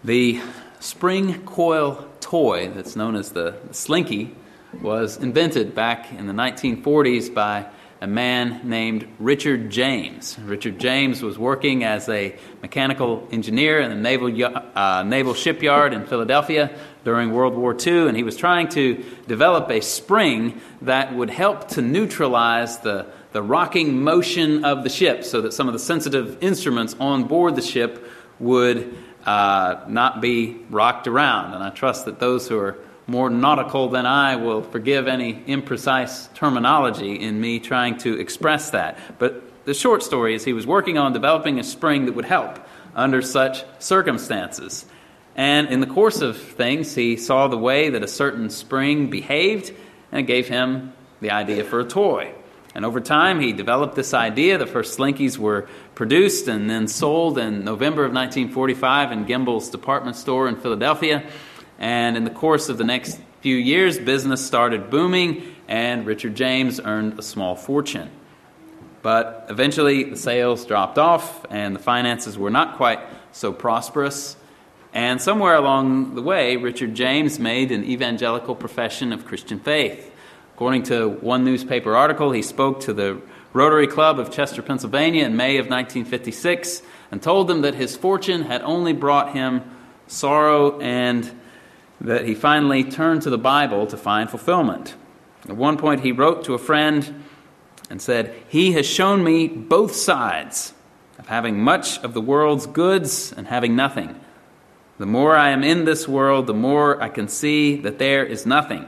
The spring coil toy that's known as the Slinky was invented back in the 1940s by a man named Richard James. Richard James was working as a mechanical engineer in the naval shipyard in Philadelphia during World War II, and he was trying to develop a spring that would help to neutralize the rocking motion of the ship so that some of the sensitive instruments on board the ship would not be rocked around. And I trust that those who are more nautical than I will forgive any imprecise terminology in me trying to express that. But the short story is he was working on developing a spring that would help under such circumstances. And in the course of things, he saw the way that a certain spring behaved, and it gave him the idea for a toy. And over time, he developed this idea. The first Slinkies were produced and then sold in November of 1945 in Gimbel's department store in Philadelphia. And in the course of the next few years, business started booming, and Richard James earned a small fortune. But eventually, the sales dropped off, and the finances were not quite so prosperous. And somewhere along the way, Richard James made an evangelical profession of Christian faith. According to one newspaper article, he spoke to the Rotary Club of Chester, Pennsylvania in May of 1956 and told them that his fortune had only brought him sorrow and that he finally turned to the Bible to find fulfillment. At one point, he wrote to a friend and said, "He has shown me both sides of having much of the world's goods and having nothing. The more I am in this world, the more I can see that there is nothing.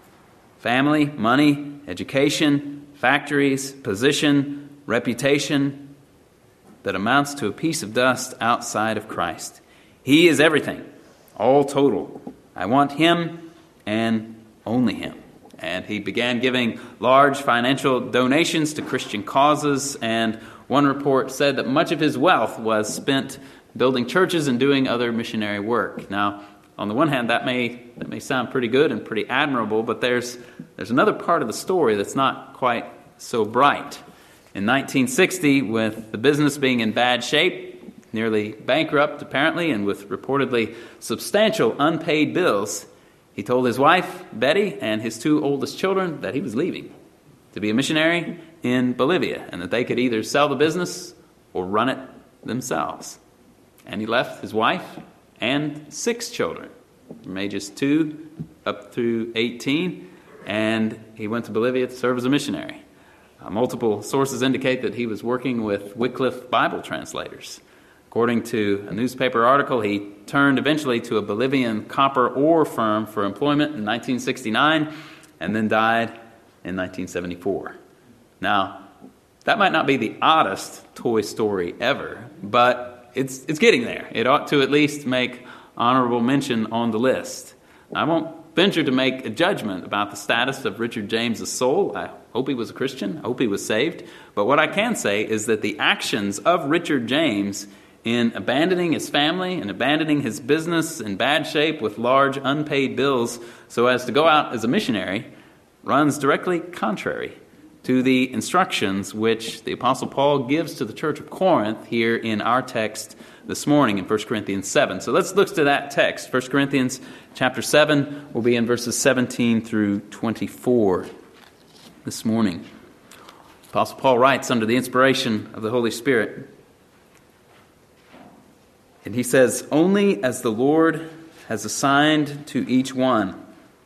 Family, money, education, factories, position, reputation, that amounts to a piece of dust outside of Christ. He is everything, all total. I want Him and only Him." And he began giving large financial donations to Christian causes, and one report said that much of his wealth was spent building churches and doing other missionary work. Now, on the one hand, that may sound pretty good and pretty admirable, but there's another part of the story that's not quite so bright. In 1960, with the business being in bad shape, nearly bankrupt apparently, and with reportedly substantial unpaid bills, he told his wife, Betty, and his two oldest children that he was leaving to be a missionary in Bolivia, and that they could either sell the business or run it themselves. And he left his wife and 6 children, from ages 2 up through 18, and he went to Bolivia to serve as a missionary. Multiple sources indicate that he was working with Wycliffe Bible translators. According to a newspaper article, he turned eventually to a Bolivian copper ore firm for employment in 1969, and then died in 1974. Now, that might not be the oddest toy story ever, but it's getting there. It ought to at least make honorable mention on the list. I won't venture to make a judgment about the status of Richard James's soul. I hope he was a Christian. I hope he was saved. But what I can say is that the actions of Richard James in abandoning his family and abandoning his business in bad shape with large unpaid bills so as to go out as a missionary runs directly contrary to the instructions which the Apostle Paul gives to the church of Corinth here in our text this morning in 1 Corinthians 7. So let's look to that text. 1 Corinthians chapter 7 will be in verses 17 through 24 this morning. Apostle Paul writes under the inspiration of the Holy Spirit, and he says, "Only as the Lord has assigned to each one,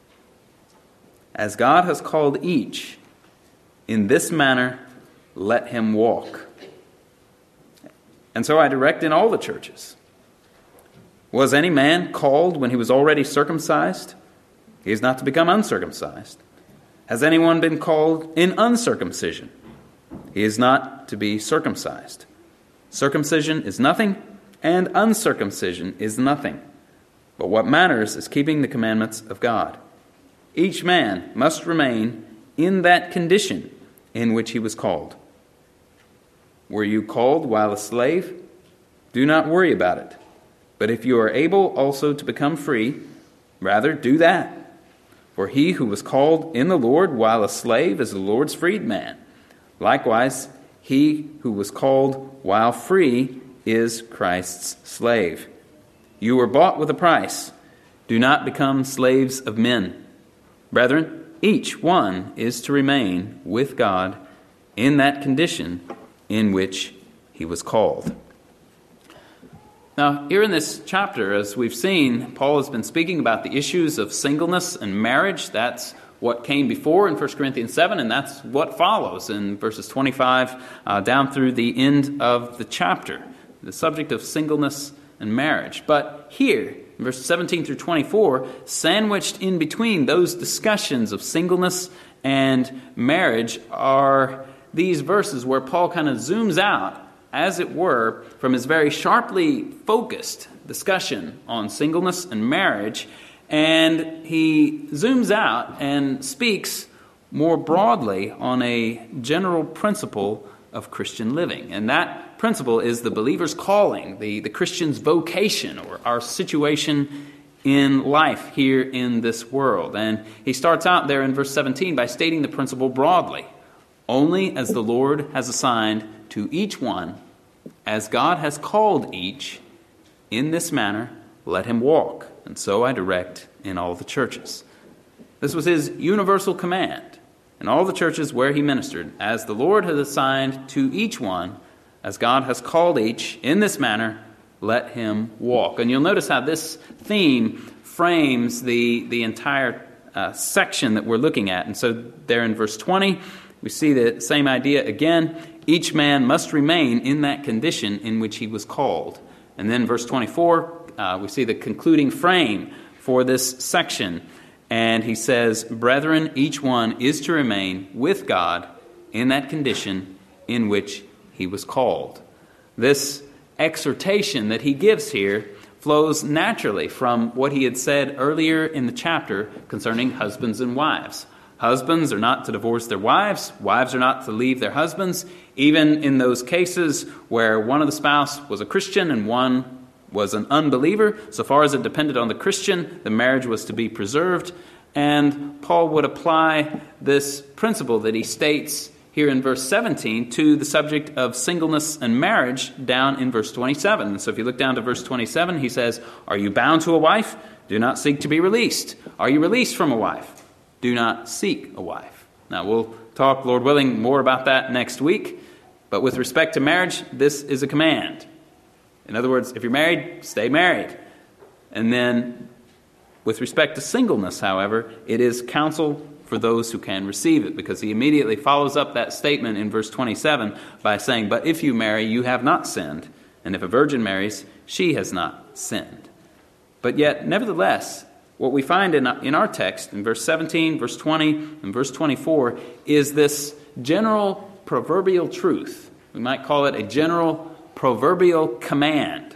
as God has called each, in this manner let him walk. And so I direct in all the churches. Was any man called when he was already circumcised? He is not to become uncircumcised. Has anyone been called in uncircumcision? He is not to be circumcised. Circumcision is nothing, and uncircumcision is nothing. But what matters is keeping the commandments of God. Each man must remain in that condition in which he was called. Were you called while a slave? Do not worry about it. But if you are able also to become free, rather do that. For he who was called in the Lord while a slave is the Lord's freedman. Likewise, he who was called while free is Christ's slave. You were bought with a price. Do not become slaves of men. Brethren, each one is to remain with God in that condition in which he was called. Now, here in this chapter, as we've seen, Paul has been speaking about the issues of singleness and marriage. That's what came before in 1 Corinthians 7, and that's what follows in verses 25 down through the end of the chapter, the subject of singleness and marriage. But here, in verses 17 through 24, sandwiched in between those discussions of singleness and marriage are these verses where Paul kind of zooms out, as it were, from his very sharply focused discussion on singleness and marriage, and he zooms out and speaks more broadly on a general principle of Christian living. And that principle is the believer's calling, the Christian's vocation, or our situation in life here in this world. And he starts out there in verse 17 by stating the principle broadly. Only as the Lord has assigned to each one, as God has called each, in this manner let him walk. And so I direct in all the churches. This was his universal command in all the churches where he ministered. As the Lord has assigned to each one, as God has called each, in this manner, let him walk. And you'll notice how this theme frames the entire section that we're looking at. And so there in verse 20, we see the same idea again. Each man must remain in that condition in which he was called. And then verse 24, we see the concluding frame for this section. And he says, Brethren, each one is to remain with God in that condition in which he was called. This exhortation that he gives here flows naturally from what he had said earlier in the chapter concerning husbands and wives. Husbands are not to divorce their wives. Wives are not to leave their husbands. Even in those cases where one of the spouse was a Christian and one was an unbeliever, so far as it depended on the Christian, the marriage was to be preserved. And Paul would apply this principle that he states here in verse 17 to the subject of singleness and marriage down in verse 27. And so if you look down to verse 27, he says, Are you bound to a wife? Do not seek to be released. Are you released from a wife? Do not seek a wife. Now we'll talk, Lord willing, more about that next week. But with respect to marriage, this is a command. In other words, if you're married, stay married. And then with respect to singleness, however, it is counsel for those who can receive it, because he immediately follows up that statement in verse 27 by saying, But if you marry, you have not sinned, and if a virgin marries, she has not sinned. But yet, nevertheless, what we find in our text, in verse 17, verse 20, and verse 24, is this general proverbial truth. We might call it a general proverbial command.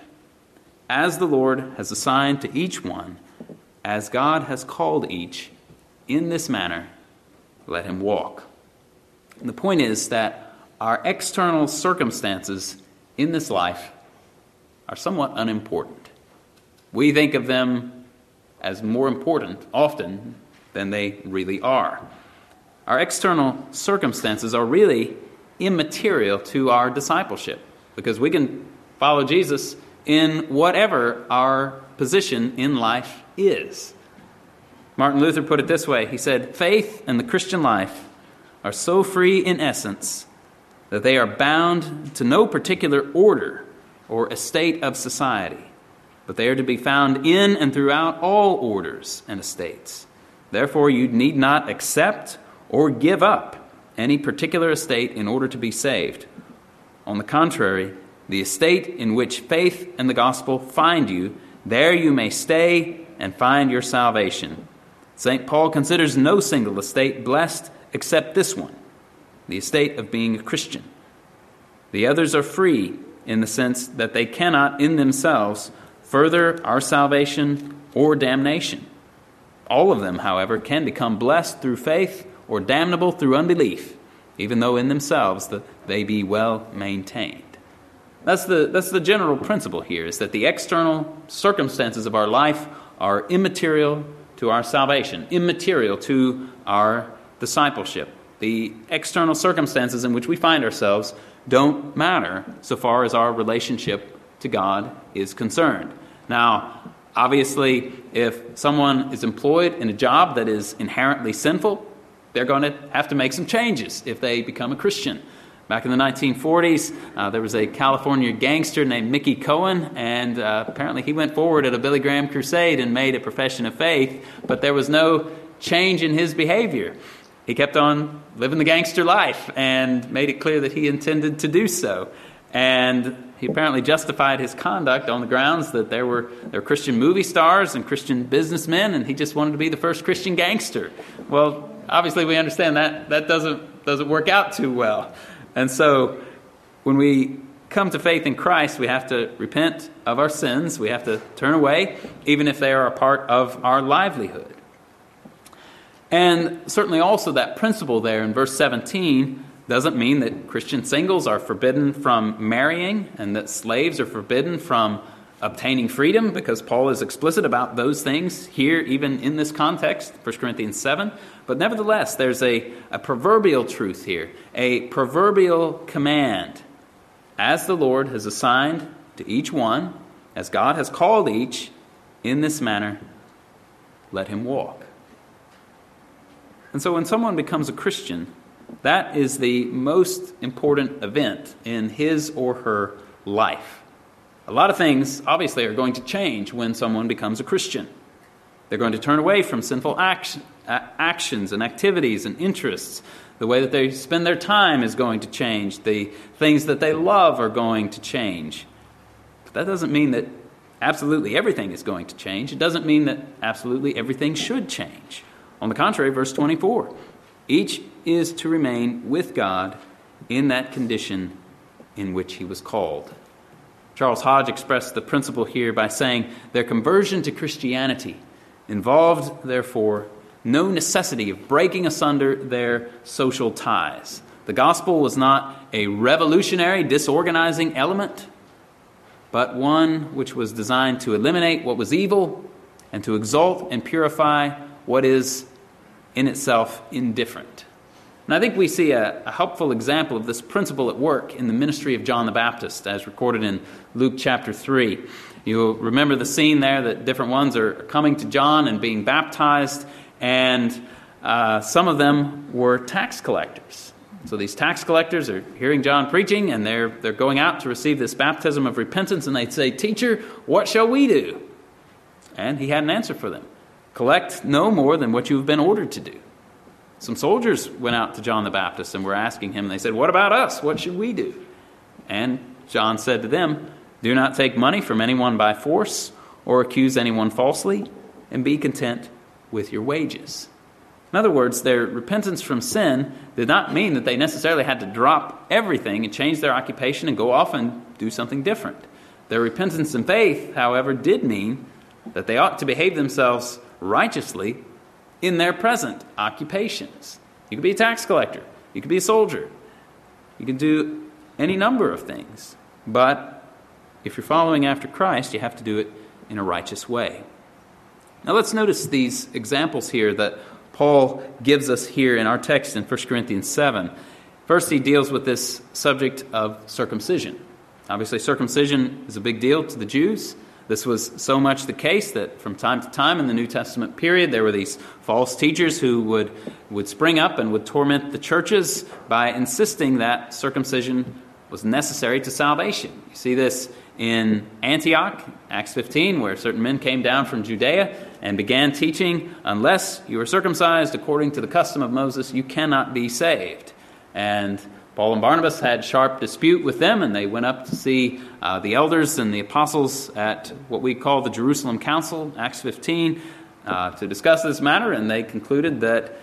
As the Lord has assigned to each one, as God has called each, in this manner, let him walk. And the point is that our external circumstances in this life are somewhat unimportant. We think of them as more important often than they really are. Our external circumstances are really immaterial to our discipleship, because we can follow Jesus in whatever our position in life is. Martin Luther put it this way. He said, Faith and the Christian life are so free in essence that they are bound to no particular order or estate of society, but they are to be found in and throughout all orders and estates. Therefore, you need not accept or give up any particular estate in order to be saved. On the contrary, the estate in which faith and the gospel find you, there you may stay and find your salvation. St. Paul considers no single estate blessed except this one, the estate of being a Christian. The others are free in the sense that they cannot in themselves further our salvation or damnation. All of them, however, can become blessed through faith or damnable through unbelief, even though in themselves they be well maintained. That's the general principle here, is that the external circumstances of our life are immaterial to our salvation, immaterial to our discipleship. The external circumstances in which we find ourselves don't matter so far as our relationship to God is concerned. Now, Obviously, if someone is employed in a job that is inherently sinful, they're going to have to make some changes if they become a Christian. Back in the 1940s, there was a California gangster named Mickey Cohen, and apparently he went forward at a Billy Graham crusade and made a profession of faith, but there was no change in his behavior. He kept on living the gangster life and made it clear that he intended to do so. And he apparently justified his conduct on the grounds that there were Christian movie stars and Christian businessmen, and he just wanted to be the first Christian gangster. Well, obviously we understand that doesn't work out too well. And so when we come to faith in Christ, we have to repent of our sins. We have to turn away, even if they are a part of our livelihood. And certainly also that principle there in verse 17 doesn't mean that Christian singles are forbidden from marrying and that slaves are forbidden from obtaining freedom, because Paul is explicit about those things here, even in this context, 1 Corinthians 7. But nevertheless, there's a proverbial truth here, a proverbial command. As the Lord has assigned to each one, as God has called each, in this manner, let him walk. And so when someone becomes a Christian, that is the most important event in his or her life. A lot of things, obviously, are going to change when someone becomes a Christian. They're going to turn away from sinful actions and activities and interests. The way that they spend their time is going to change. The things that they love are going to change. But that doesn't mean that absolutely everything is going to change. It doesn't mean that absolutely everything should change. On the contrary, verse 24, each is to remain with God in that condition in which he was called. Charles Hodge expressed the principle here by saying, their conversion to Christianity involved, therefore, no necessity of breaking asunder their social ties. The gospel was not a revolutionary, disorganizing element, but one which was designed to eliminate what was evil and to exalt and purify what is in itself indifferent. And I think we see a helpful example of this principle at work in the ministry of John the Baptist, as recorded in Luke chapter 3. You'll remember the scene there that different ones are coming to John and being baptized, and some of them were tax collectors. So these tax collectors are hearing John preaching, and they're going out to receive this baptism of repentance, and they'd say, "Teacher, what shall we do?" And he had an answer for them. Collect no more than what you have been ordered to do. Some soldiers went out to John the Baptist and were asking him, they said, "What about us? What should we do?" And John said to them, "Do not take money from anyone by force or accuse anyone falsely, and be content with your wages." In other words, their repentance from sin did not mean that they necessarily had to drop everything and change their occupation and go off and do something different. Their repentance and faith, however, did mean that they ought to behave themselves righteously in their present occupations. You could be a tax collector. You could be a soldier. You could do any number of things. But if you're following after Christ, you have to do it in a righteous way. Now let's notice these examples here that Paul gives us here in our text in 1 Corinthians 7. First, he deals with this subject of circumcision. Obviously, circumcision is a big deal to the Jews. This was so much the case that from time to time in the New Testament period, there were these false teachers who would spring up and would torment the churches by insisting that circumcision was necessary to salvation. You see this in Antioch, Acts 15, where certain men came down from Judea and began teaching, unless you are circumcised according to the custom of Moses, you cannot be saved. And Paul and Barnabas had sharp dispute with them, and they went up to see the elders and the apostles at what we call the Jerusalem Council, Acts 15, to discuss this matter, and they concluded that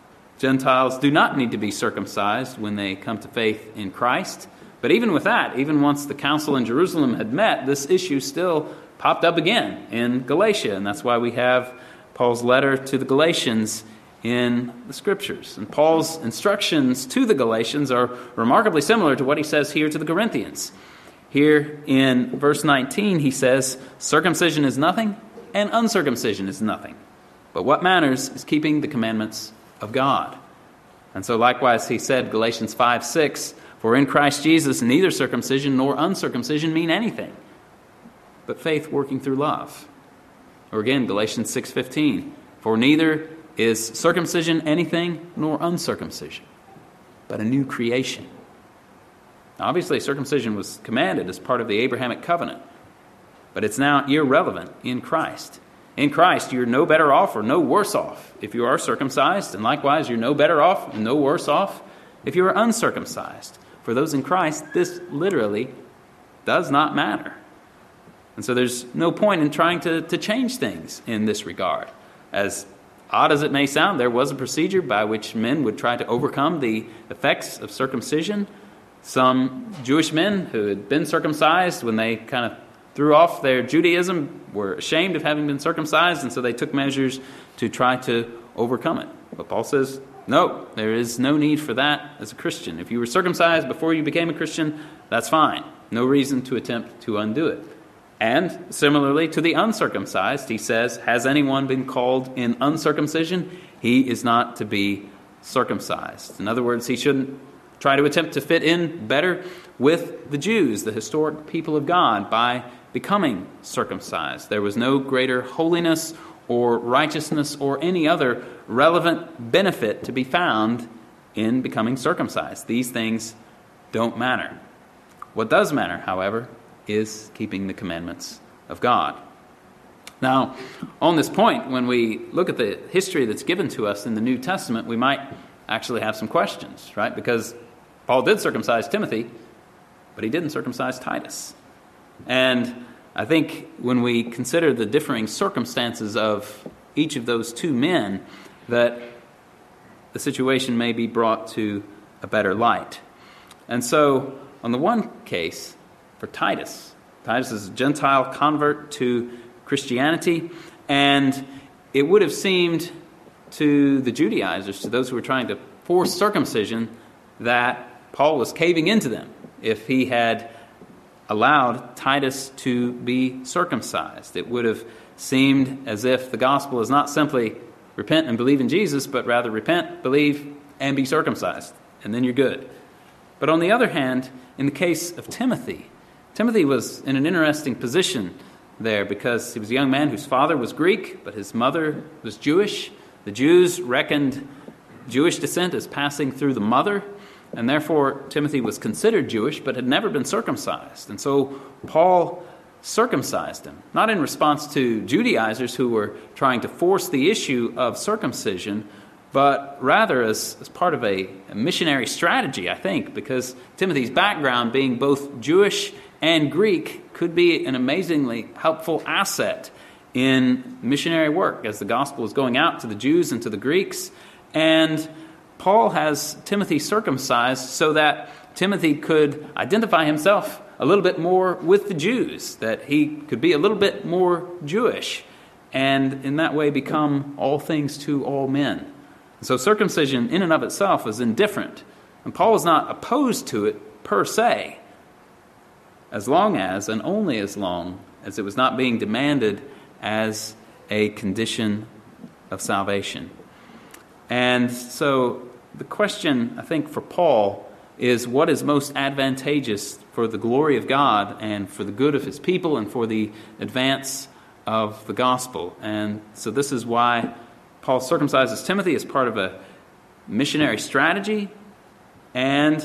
Gentiles do not need to be circumcised when they come to faith in Christ. But even with that, even once the council in Jerusalem had met, this issue still popped up again in Galatia, and that's why we have Paul's letter to the Galatians in the Scriptures. And Paul's instructions to the Galatians are remarkably similar to what he says here to the Corinthians. Here in verse 19, he says, "Circumcision is nothing, and uncircumcision is nothing. But what matters is keeping the commandments of God." And so likewise he said, Galatians 5:6, "For in Christ Jesus neither circumcision nor uncircumcision mean anything, but faith working through love." Or again, Galatians 6:15, for neither is circumcision anything nor uncircumcision, but a new creation. Now, obviously, circumcision was commanded as part of the Abrahamic covenant, but it's now irrelevant in Christ. In Christ, you're no better off or no worse off if you are circumcised, and likewise, you're no better off and no worse off if you are uncircumcised. For those in Christ, this literally does not matter. And so there's no point in trying to change things in this regard. As odd as it may sound, there was a procedure by which men would try to overcome the effects of circumcision. Some Jewish men who had been circumcised, when they kind of threw off their Judaism, were ashamed of having been circumcised, and so they took measures to try to overcome it. But Paul says, no, there is no need for that as a Christian. If you were circumcised before you became a Christian, that's fine. No reason to attempt to undo it. And similarly to the uncircumcised, he says, has anyone been called in uncircumcision? He is not to be circumcised. In other words, he shouldn't try to attempt to fit in better with the Jews, the historic people of God, by becoming circumcised. There was no greater holiness or righteousness or any other relevant benefit to be found in becoming circumcised. These things don't matter. What does matter, however, is keeping the commandments of God. Now, on this point, when we look at the history that's given to us in the New Testament, we might actually have some questions, right? Because Paul did circumcise Timothy, but he didn't circumcise Titus. And I think when we consider the differing circumstances of each of those two men, that the situation may be brought to a better light. And so, on the one case, for Titus is a Gentile convert to Christianity, and it would have seemed to the Judaizers, to those who were trying to force circumcision, that Paul was caving into them if he had allowed Titus to be circumcised. It would have seemed as if the gospel is not simply repent and believe in Jesus, but rather repent, believe, and be circumcised, and then you're good. But on the other hand, in the case of Timothy was in an interesting position there because he was a young man whose father was Greek, but his mother was Jewish. The Jews reckoned Jewish descent as passing through the mother, and therefore Timothy was considered Jewish but had never been circumcised. And so Paul circumcised him, not in response to Judaizers who were trying to force the issue of circumcision, but rather as part of a missionary strategy, I think, because Timothy's background, being both Jewish and Greek, could be an amazingly helpful asset in missionary work as the gospel is going out to the Jews and to the Greeks. And Paul has Timothy circumcised so that Timothy could identify himself a little bit more with the Jews, that he could be a little bit more Jewish, and in that way become all things to all men. So circumcision in and of itself is indifferent, and Paul is not opposed to it per se, as long as, and only as long as it was not being demanded as a condition of salvation. And so the question, I think, for Paul is what is most advantageous for the glory of God and for the good of his people and for the advance of the gospel. And so this is why Paul circumcises Timothy as part of a missionary strategy, and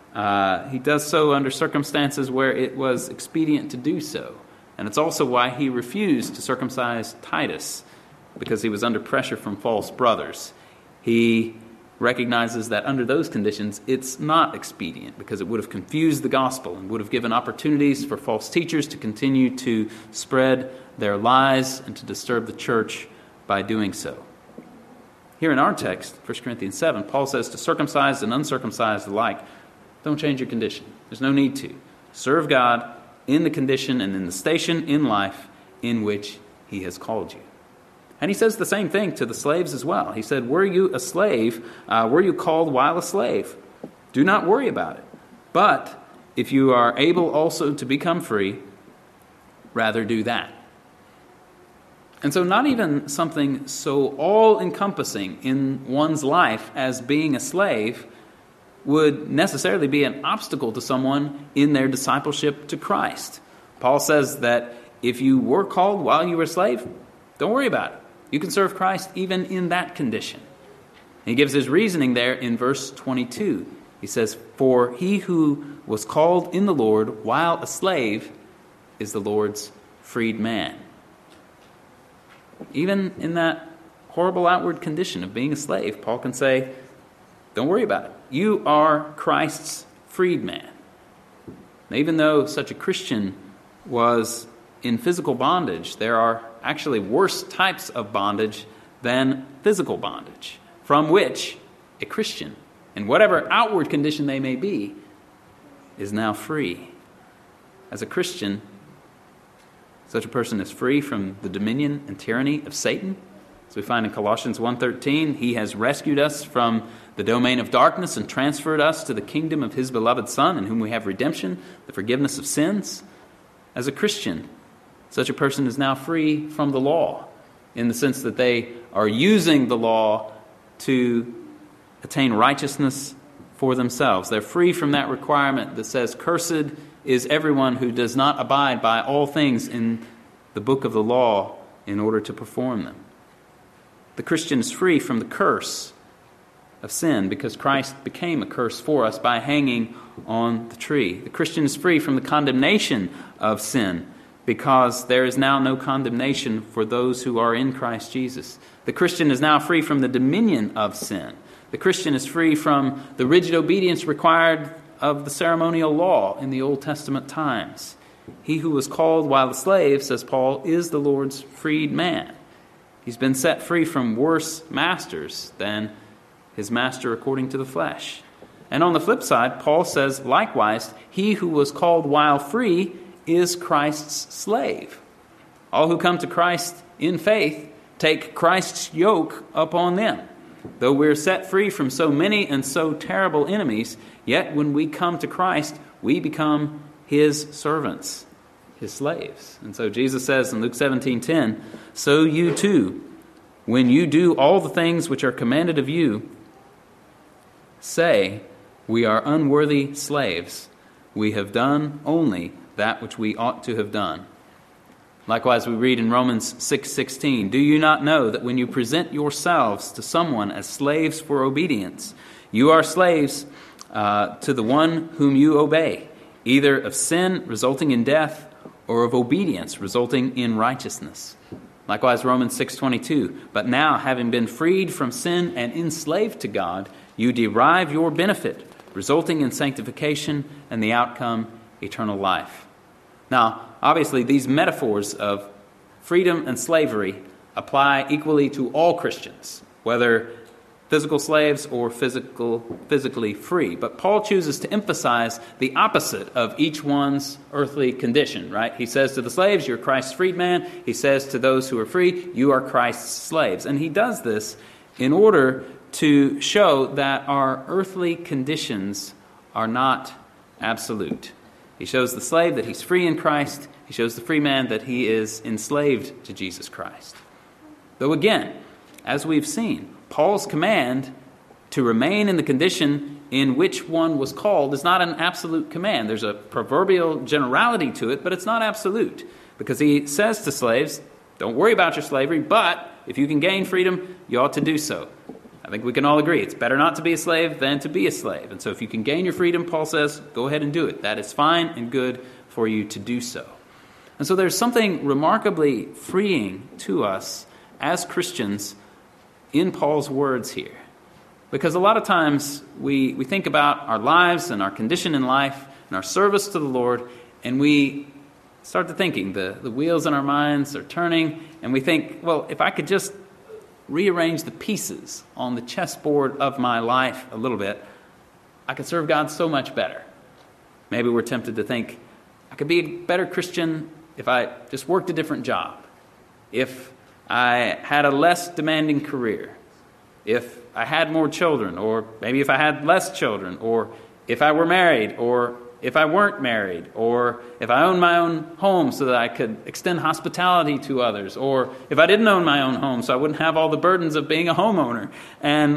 he does so under circumstances where it was expedient to do so. And it's also why he refused to circumcise Titus, because he was under pressure from false brothers. He recognizes that under those conditions, it's not expedient, because it would have confused the gospel and would have given opportunities for false teachers to continue to spread their lies and to disturb the church by doing so. Here in our text, 1 Corinthians 7, Paul says to circumcised and uncircumcised alike, don't change your condition. There's no need to. Serve God in the condition and in the station in life in which he has called you. And he says the same thing to the slaves as well. He said, were you a slave? Were you called while a slave? Do not worry about it. But if you are able also to become free, rather do that. And so not even something so all-encompassing in one's life as being a slave would necessarily be an obstacle to someone in their discipleship to Christ. Paul says that if you were called while you were a slave, Don't worry about it. You can serve Christ even in that condition. And he gives his reasoning there in verse 22. He says, "For he who was called in the Lord while a slave is the Lord's freed man." Even in that horrible outward condition of being a slave, Paul can say, don't worry about it. You are Christ's freed man. Now, even though such a Christian was in physical bondage, there are actually worse types of bondage than physical bondage, from which a Christian, in whatever outward condition they may be, is now free. As a Christian, such a person is free from the dominion and tyranny of Satan. As we find in Colossians 1:13, he has rescued us from the domain of darkness and transferred us to the kingdom of his beloved Son, in whom we have redemption, the forgiveness of sins. As a Christian, such a person is now free from the law, in the sense that they are using the law to attain righteousness for themselves. They're free from that requirement that says, "Cursed is everyone who does not abide by all things in the book of the law in order to perform them." The Christian is free from the curse of sin because Christ became a curse for us by hanging on the tree. The Christian is free from the condemnation of sin because there is now no condemnation for those who are in Christ Jesus. The Christian is now free from the dominion of sin. The Christian is free from the rigid obedience required of the ceremonial law in the Old Testament times. He who was called while a slave, says Paul, is the Lord's freed man. He's been set free from worse masters than his master according to the flesh. And on the flip side, Paul says, likewise, he who was called while free is Christ's slave. All who come to Christ in faith take Christ's yoke upon them. Though we're set free from so many and so terrible enemies, yet when we come to Christ, we become his servants, his slaves. And so Jesus says in Luke 17:10, "So you too, when you do all the things which are commanded of you, say, we are unworthy slaves. We have done only that which we ought to have done." Likewise, we read in Romans 6:16, "Do you not know that when you present yourselves to someone as slaves for obedience, you are slaves to the one whom you obey, either of sin resulting in death or of obedience resulting in righteousness?" Likewise, Romans 6:22, "But now, having been freed from sin and enslaved to God, you derive your benefit, resulting in sanctification and the outcome, eternal life." Now, obviously, these metaphors of freedom and slavery apply equally to all Christians, whether physical slaves or physically free. But Paul chooses to emphasize the opposite of each one's earthly condition, right? He says to the slaves, you're Christ's freedman. He says to those who are free, you are Christ's slaves. And he does this in order to show that our earthly conditions are not absolute. He shows the slave that he's free in Christ. He shows the free man that he is enslaved to Jesus Christ. Though again, as we've seen, Paul's command to remain in the condition in which one was called is not an absolute command. There's a proverbial generality to it, but it's not absolute. Because he says to slaves, don't worry about your slavery, but if you can gain freedom, you ought to do so. I think we can all agree it's better not to be a slave than to be a slave. And so if you can gain your freedom, Paul says, go ahead and do it. That is fine and good for you to do so. And so there's something remarkably freeing to us as Christians in Paul's words here. Because a lot of times we think about our lives and our condition in life and our service to the Lord, and we start to thinking, the wheels in our minds are turning, and we think, well, if I could just rearrange the pieces on the chessboard of my life a little bit, I could serve God so much better. Maybe we're tempted to think, I could be a better Christian if I just worked a different job, if I had a less demanding career, if I had more children, or maybe if I had less children, or if I were married, or if I weren't married, or if I owned my own home so that I could extend hospitality to others, or if I didn't own my own home so I wouldn't have all the burdens of being a homeowner, and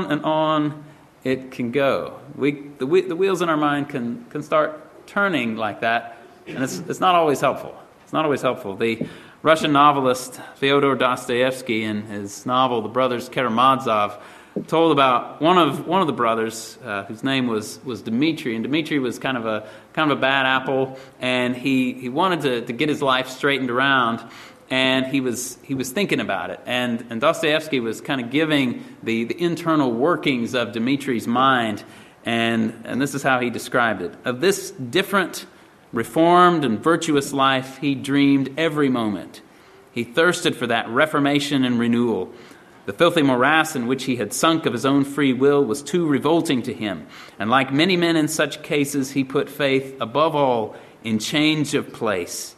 on it can go. The wheels in our mind can start turning like that, and it's not always helpful. It's not always helpful. The Russian novelist Fyodor Dostoevsky, in his novel The Brothers Karamazov, told about one of the brothers whose name was Dmitri, and Dmitri was kind of a bad apple, and he wanted to get his life straightened around, and he was thinking about it, and Dostoevsky was kind of giving the internal workings of Dmitri's mind, and this is how he described it. Of this different, reformed and virtuous life he dreamed every moment. He thirsted for that reformation and renewal. The filthy morass in which he had sunk of his own free will was too revolting to him, and like many men in such cases, he put faith above all in change of place.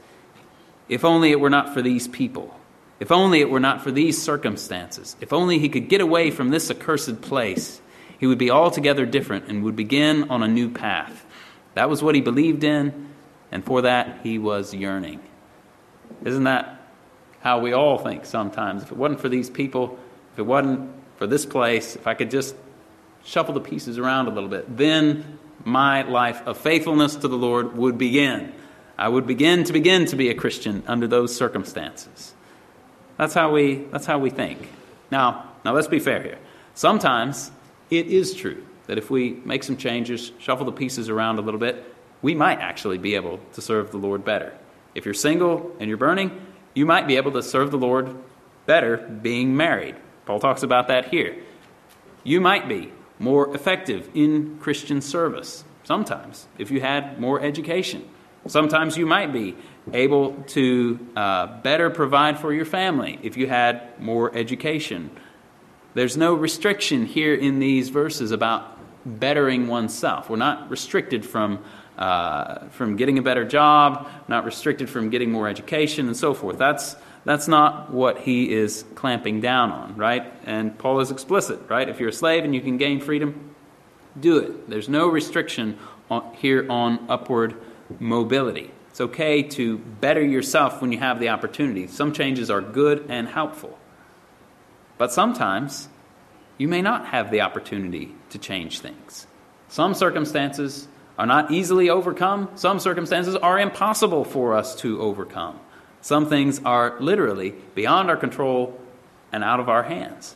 If only it were not for these people, if only it were not for these circumstances, if only he could get away from this accursed place, he would be altogether different and would begin on a new path. That was what he believed in, and for that he was yearning. Isn't that how we all think sometimes? If it wasn't for these people, if it wasn't for this place, if I could just shuffle the pieces around a little bit, then my life of faithfulness to the Lord would begin. I would begin to be a Christian under those circumstances. That's how we think. Now let's be fair here. Sometimes it is true that if we make some changes, shuffle the pieces around a little bit, we might actually be able to serve the Lord better. If you're single and you're burning, you might be able to serve the Lord better being married. Paul talks about that here. You might be more effective in Christian service sometimes if you had more education. Sometimes you might be able to better provide for your family if you had more education. There's no restriction here in these verses about bettering oneself. We're not restricted from getting a better job, not restricted from getting more education and so forth. That's not what he is clamping down on, right? And Paul is explicit, right? If you're a slave and you can gain freedom, do it. There's no restriction here on upward mobility. It's okay to better yourself when you have the opportunity. Some changes are good and helpful. But sometimes you may not have the opportunity to change things. Some circumstances are not easily overcome. Some circumstances are impossible for us to overcome. Some things are literally beyond our control and out of our hands.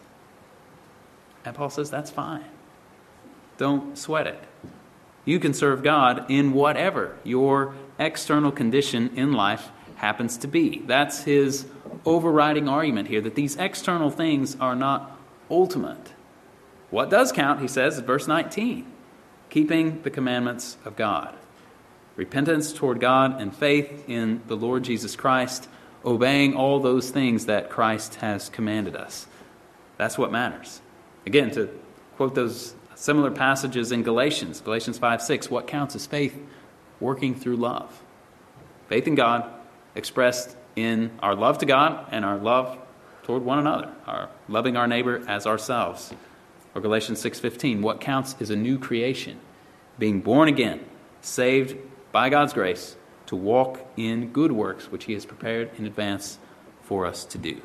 And Paul says that's fine. Don't sweat it. You can serve God in whatever your external condition in life happens to be. That's his overriding argument here, that these external things are not ultimate. What does count, he says, in verse 19, keeping the commandments of God. Repentance toward God and faith in the Lord Jesus Christ, obeying all those things that Christ has commanded us. That's what matters. Again, to quote those similar passages in Galatians 5:6, what counts is faith working through love. Faith in God expressed in our love to God and our love toward one another, our loving our neighbor as ourselves. Or Galatians 6:15, what counts is a new creation, being born again, saved by God's grace to walk in good works which he has prepared in advance for us to do.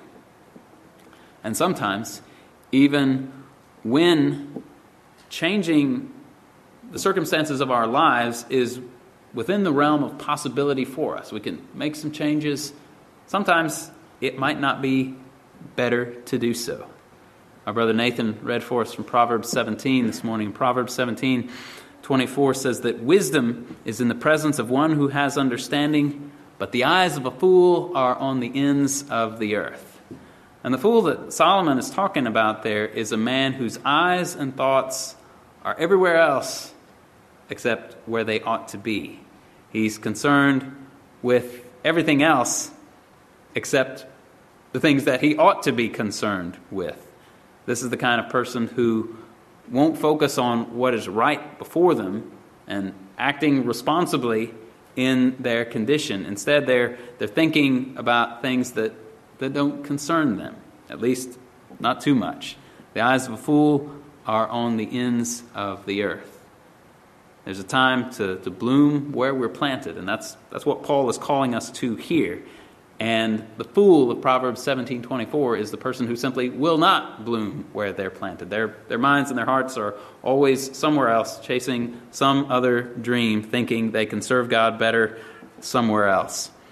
And sometimes, even when changing the circumstances of our lives is within the realm of possibility for us, we can make some changes. Sometimes it might not be better to do so. Our brother Nathan read for us from Proverbs 17 this morning. Proverbs 17:24 says that wisdom is in the presence of one who has understanding, but the eyes of a fool are on the ends of the earth. And the fool that Solomon is talking about there is a man whose eyes and thoughts are everywhere else except where they ought to be. He's concerned with everything else except the things that he ought to be concerned with. This is the kind of person who won't focus on what is right before them and acting responsibly in their condition. Instead, they're thinking about things that don't concern them, at least not too much. The eyes of a fool are on the ends of the earth. There's a time to bloom where we're planted, and that's what Paul is calling us to here. And the fool of Proverbs 17:24 is the person who simply will not bloom where they're planted. Their minds and their hearts are always somewhere else, chasing some other dream, thinking they can serve God better somewhere else.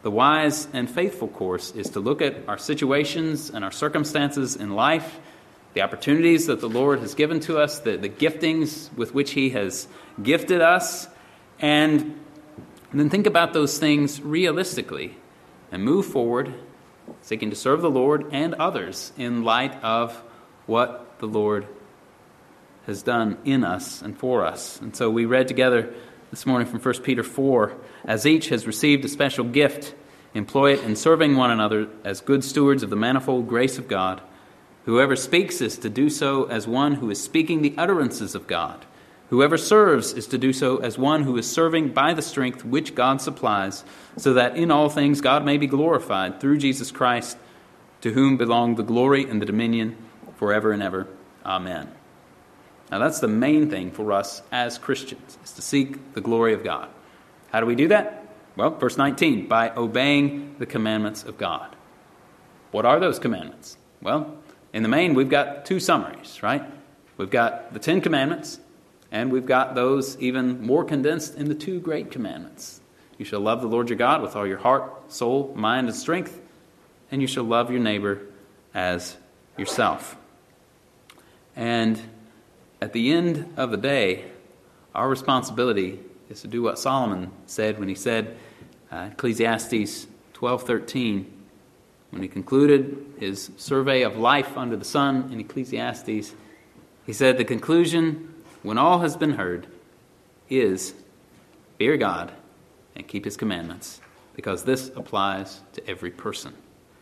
the wise and faithful course is to look at our situations and our circumstances in life, the opportunities that the Lord has given to us, the giftings with which He has gifted us, and then think about those things realistically and move forward, seeking to serve the Lord and others in light of what the Lord has done in us and for us. And so we read together this morning from 1 Peter 4, as each has received a special gift, employ it in serving one another as good stewards of the manifold grace of God. Whoever speaks is to do so as one who is speaking the utterances of God. Whoever serves is to do so as one who is serving by the strength which God supplies, so that in all things God may be glorified through Jesus Christ, to whom belong the glory and the dominion forever and ever. Amen. Now that's the main thing for us as Christians, is to seek the glory of God. How do we do that? Well, verse 19, by obeying the commandments of God. What are those commandments? Well, in the main, we've got two summaries, right? We've got the 10 commandments, and we've got those even more condensed in the 2 great commandments. You shall love the Lord your God with all your heart, soul, mind, and strength, and you shall love your neighbor as yourself. And at the end of the day, our responsibility is to do what Solomon said when he said, Ecclesiastes 12:13, when he concluded his survey of life under the sun in Ecclesiastes, he said, the conclusion, when all has been heard, is fear God and keep His commandments, because this applies to every person.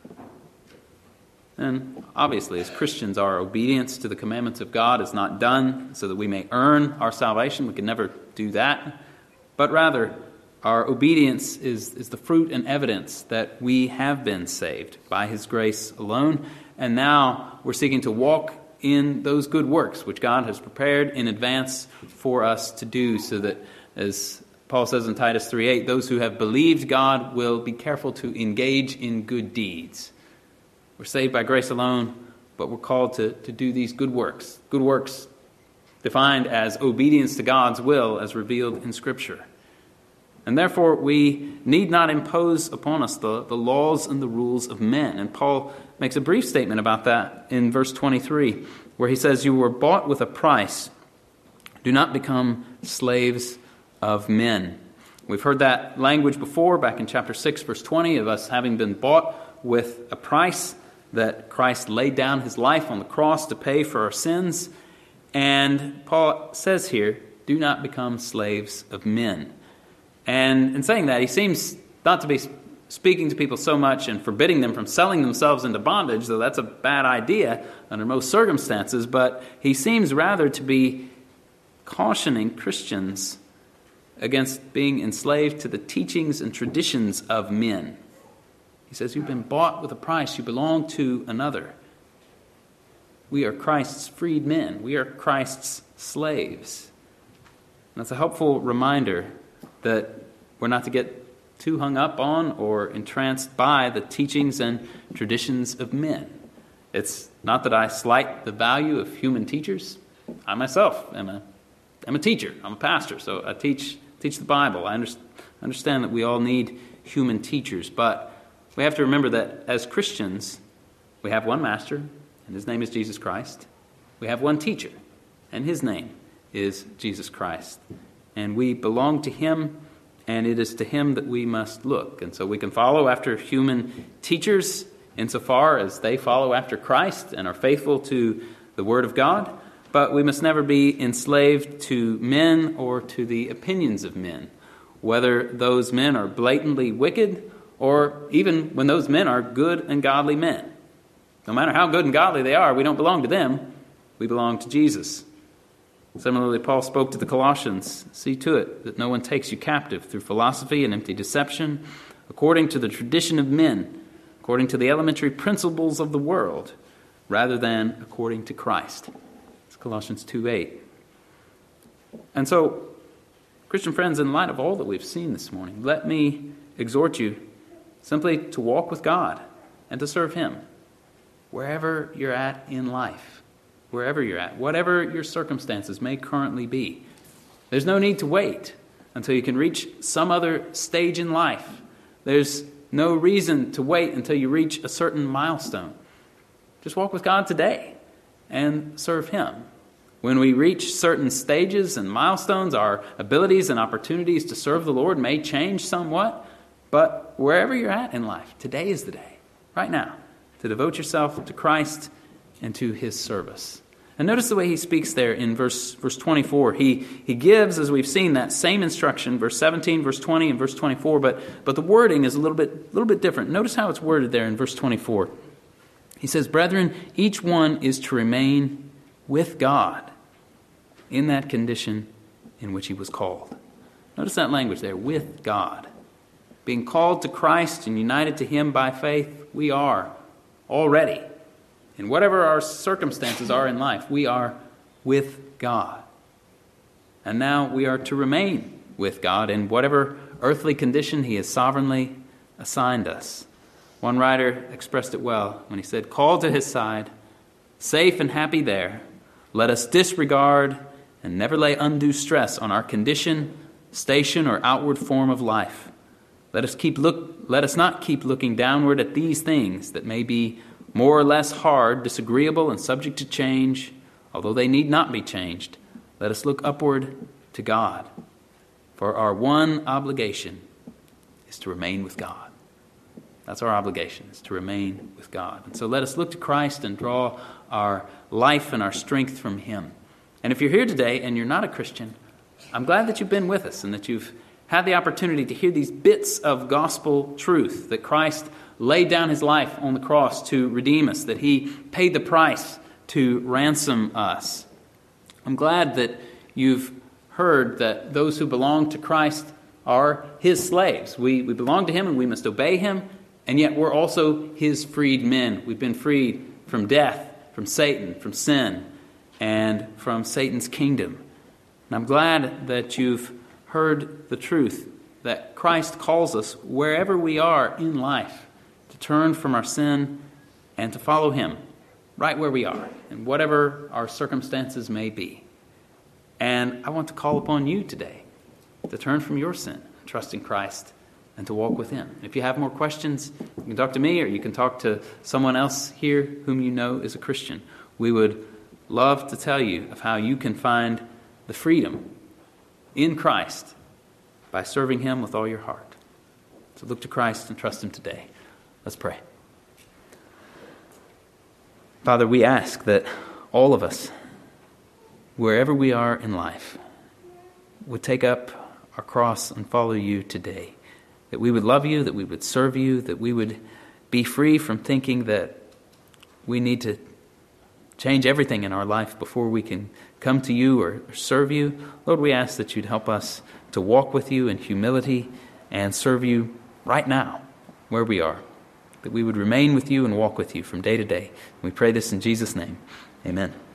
And obviously, as Christians, our obedience to the commandments of God is not done so that we may earn our salvation. We can never do that. But rather, our obedience is the fruit and evidence that we have been saved by His grace alone. And now we're seeking to walk in those good works which God has prepared in advance for us to do, so that, as Paul says in Titus 3:8, those who have believed God will be careful to engage in good deeds. We're saved by grace alone, but we're called to do these good works. Good works defined as obedience to God's will as revealed in Scripture. And therefore, we need not impose upon us the laws and the rules of men. And Paul makes a brief statement about that in verse 23, where he says, you were bought with a price. Do not become slaves of men. We've heard that language before, back in chapter 6, verse 20, of us having been bought with a price, that Christ laid down His life on the cross to pay for our sins. And Paul says here, do not become slaves of men. And in saying that, he seems not to be speaking to people so much and forbidding them from selling themselves into bondage, though that's a bad idea under most circumstances, but he seems rather to be cautioning Christians against being enslaved to the teachings and traditions of men. He says, you've been bought with a price. You belong to another. We are Christ's freed men. We are Christ's slaves. And that's a helpful reminder that we're not to get too hung up on or entranced by the teachings and traditions of men. It's not that I slight the value of human teachers. I myself am a teacher. I'm a pastor, so I teach the Bible. I understand that we all need human teachers, but we have to remember that as Christians, we have one master, and His name is Jesus Christ. We have one teacher, and His name is Jesus Christ. And we belong to Him, and it is to Him that we must look. And so we can follow after human teachers insofar as they follow after Christ and are faithful to the Word of God, but we must never be enslaved to men or to the opinions of men, whether those men are blatantly wicked or even when those men are good and godly men. No matter how good and godly they are, we don't belong to them. We belong to Jesus. Similarly, Paul spoke to the Colossians, see to it that no one takes you captive through philosophy and empty deception, according to the tradition of men, according to the elementary principles of the world, rather than according to Christ. It's Colossians 2:8. And so, Christian friends, in light of all that we've seen this morning, let me exhort you simply to walk with God and to serve Him wherever you're at in life, wherever you're at, whatever your circumstances may currently be. There's no need to wait until you can reach some other stage in life. There's no reason to wait until you reach a certain milestone. Just walk with God today and serve Him. When we reach certain stages and milestones, our abilities and opportunities to serve the Lord may change somewhat, but wherever you're at in life, today is the day, right now, to devote yourself to Christ and to His service. And notice the way he speaks there in verse 24. He gives, as we've seen, that same instruction, verse 17, verse 20, and verse 24, but the wording is a little bit different. Notice how it's worded there in verse 24. He says, "Brethren, each one is to remain with God in that condition in which he was called." Notice that language there, with God. Being called to Christ and united to Him by faith, we are already. In whatever our circumstances are in life, we are with God. And now we are to remain with God in whatever earthly condition He has sovereignly assigned us. One writer expressed it well when he said, "Called to His side, safe and happy there, let us disregard and never lay undue stress on our condition, station, or outward form of life. Let us not keep looking downward at these things that may be more or less hard, disagreeable, and subject to change, although they need not be changed. Let us look upward to God. For our one obligation is to remain with God." That's our obligation, is to remain with God. And so let us look to Christ and draw our life and our strength from Him. And if you're here today and you're not a Christian, I'm glad that you've been with us and that you've had the opportunity to hear these bits of gospel truth, that Christ laid down His life on the cross to redeem us, that He paid the price to ransom us. I'm glad that you've heard that those who belong to Christ are His slaves. We belong to Him and we must obey Him, and yet we're also His freed men. We've been freed from death, from Satan, from sin, and from Satan's kingdom. And I'm glad that you've heard the truth that Christ calls us wherever we are in life to turn from our sin and to follow Him right where we are and whatever our circumstances may be. And I want to call upon you today to turn from your sin, trust in Christ, and to walk with Him. If you have more questions, you can talk to me or you can talk to someone else here whom you know is a Christian. We would love to tell you of how you can find the freedom in Christ by serving Him with all your heart. So look to Christ and trust Him today. Let's pray. Father, we ask that all of us, wherever we are in life, would take up our cross and follow You today. That we would love You, that we would serve You, that we would be free from thinking that we need to change everything in our life before we can come to You or serve You. Lord, we ask that You'd help us to walk with You in humility and serve You right now, where we are. That we would remain with You and walk with You from day to day. We pray this in Jesus' name. Amen.